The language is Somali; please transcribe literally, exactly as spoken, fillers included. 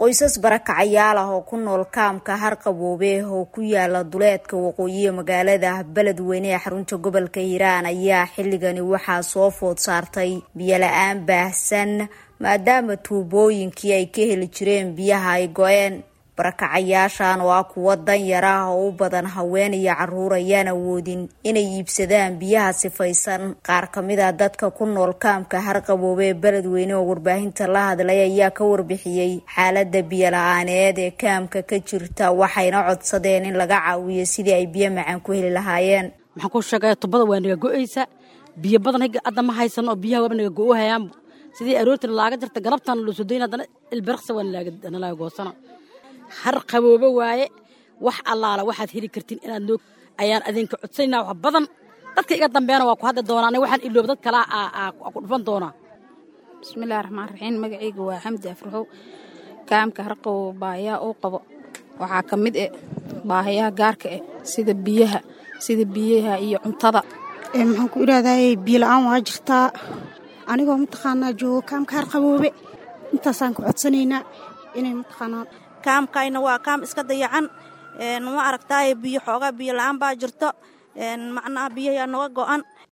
qoysas barakacayaal ah oo ku nool kaamka Harqaboobe oo ku yaala duleedka waqooyiga magaalada Beledweyne ee xarunta gobolka Hiiraan ayaa xilligani waxaa soo food saartay biyo la'aan baahsan maadaama tuubooyinkii ay ka heli jireen biyaha ay go'een. barakacayaashan waa kuwa danyar ah oo u badan haween iyo caruur ayaan awoodin inay iibsadaan biyaha sifaysan. qaar kamid ah dadka ku nool kaamka Harqaboobe ee Beledweyne oo warbaahinta la hadlay ayaa ka warbixiyay xaaladda biyo la'aaneed ee kaamka ka jirta, waxayna codsadeen in laga caawiyo sidii ay biyo macaan ku heli lahaayeen. maxaan ku sheegay tubada waa naga go'aysa, biyo badan hadda ma haysan oo biyaha waa naga go'ayaan sidii aroortii laaga jirta galabtan loo soo deynaa dana ilbirqsa waan laaga dana goosana. Harqaboobe waaye wax allaala waxaad heli kartiin inaad noog ayaan adinka codsaynaa wax badan dadka iga dambeena waa ku hadda doonaan waxaan iloob dad kala aa ku dhufan doona. bismillaahir rahmaanir rahiim. magacaygu waa Xamdi Afraxow. kaamka Harqaboobe baahiyaha uu qabo waxaa ka mid ah baahiyaha gaarka ah sida biyaha sida biyaha iyo cuntada. ee maxaan ku iraahday biyo la'aan waa jirtaa anigoo mataqaanaa joogo kaamka Harqaboobe intaasaan ku codsanaynaa inay mataqaanaa kaamkayna waa kaam iska dayacan een ma aragtay biyo xoogaa biyo la'aan baa jirto een macnaha biyaha naga go'an.